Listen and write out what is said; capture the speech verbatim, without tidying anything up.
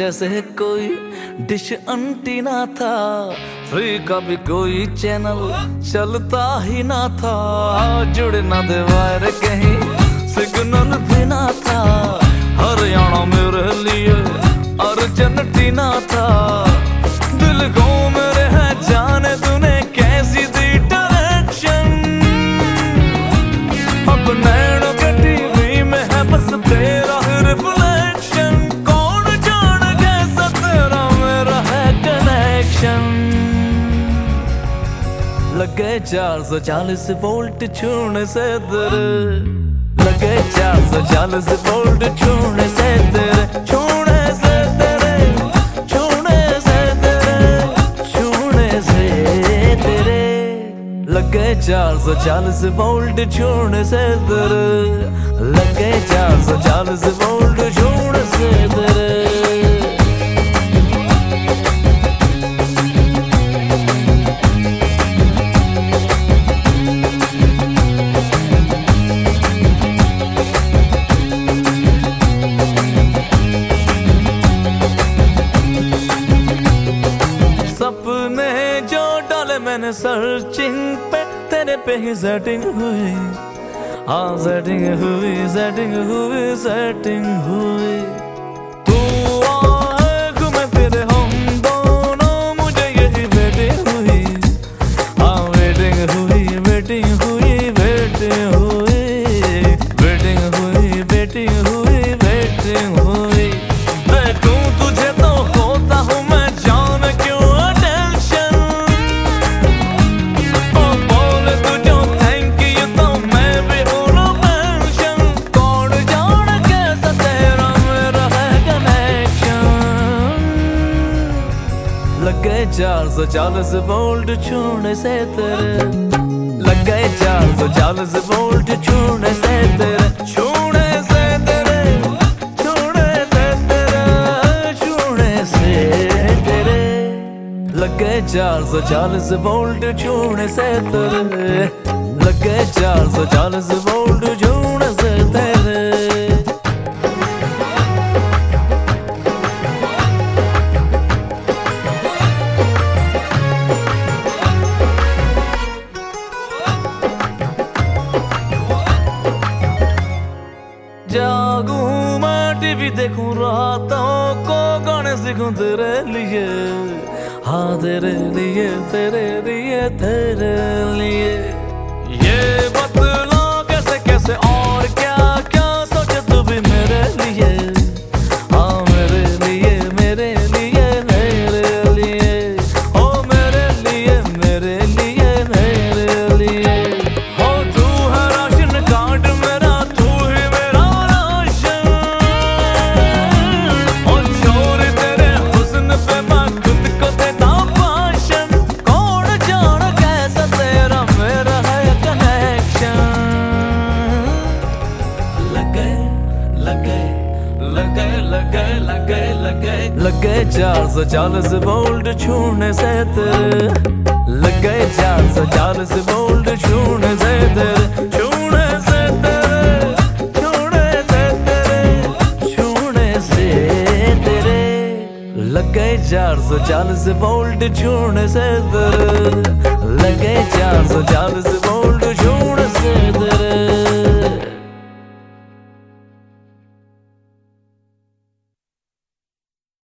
जैसे कोई dish antenna था, फ्री का भी कोई चैनल चलता ही ना था। जुड़ ना दे वायर कहीं सिग्नल भी ना था, हरियाणा मेरे लिए अर्जेंटीना था। दिल को मेरे है जाने तूने कैसी दी डायरेक्शन, अब नैनों के टीवी में है बस तेरा रिफ्लेक्शन। कौन जान कैसा तेरा मेरा है कनेक्शन। लगे चार सौ चालीस वोल्ट छूने से तेरे, लगे चार सौ चालीस वोल्ट छूने से तेरे, छूने से तेरे, छूने से तेरे, छूने से तेरे। लगे चार सौ चालीस वोल्ट छूने से तेरे, लगे चार सौ चालीस वोल्ट छूने से तेरे। सपने जो डाले मैंने सर्चिंग पे, तेरे पे ही सेटिंग हुई। हाँ सेटिंग हुई, सेटिंग हुई, सेटिंग हुई। तू आए घूमे फिरे हम दोनों, मुझे यही वेटिंग हुई। हाँ वेटिंग हुई, वेटिंग हुई, वेटिंग हुई, वेटिंग हुई, वेटिंग हुई, वेटिंग हुई। देखूं तुझे तो होता हूँ मैं जान क्यों अटेंशन, ओ बोले तू जो थैंक यू तो मैं भी हूँ नो मेंशन। कौन जान कैसा तेरा मेरा है कनेक्शन। लगे चार सौ चालीस वोल्ट छूने से तेरे, लगे चार सौ चालीस वोल्ट छूने से तेरे, छूने से तेरे, छूने से तेरे, छूने से तेरे। लगे चार सौ चालीस वोल्ट छूने से तेरे, लगे चार सौ चालीस वोल्ट छूने से तेरे। जागूं मैं टीवी देखूं रातों को, गाने सीखूं तेरे लिए। हाँ तेरे लिए, तेरे लिए, तेरे लिए। ये बतला कैसे कैसे और क्या क्या सोचे तू भी मेरे लिए। हाँ मेरे लिए, मेरे लिए, मेरे लिए, ओ मेरे लिए, मेरे लिए, मेरे लिए। हो तू है राशन कार्ड मेरा, तू ही मेरा राशन। ओ छोड़ तेरे हुस्न पे मैं खुद को देता भाषण। कौन जान कैसा तेरा मेरा है कनेक्शन। लगे लगे लगे लगे लगे लगे लगे चार सौ चालीस वोल्ट छूने से तेरे, लगे चार सौ चालीस वोल्ट छूने से तेरे, छूने से तेरे, छूने से तेरे, छूने से तेरे। लगे चार सौ चालीस वोल्ट छूने से तेरे, लगे चार सौ चालीस वोल्ट छूने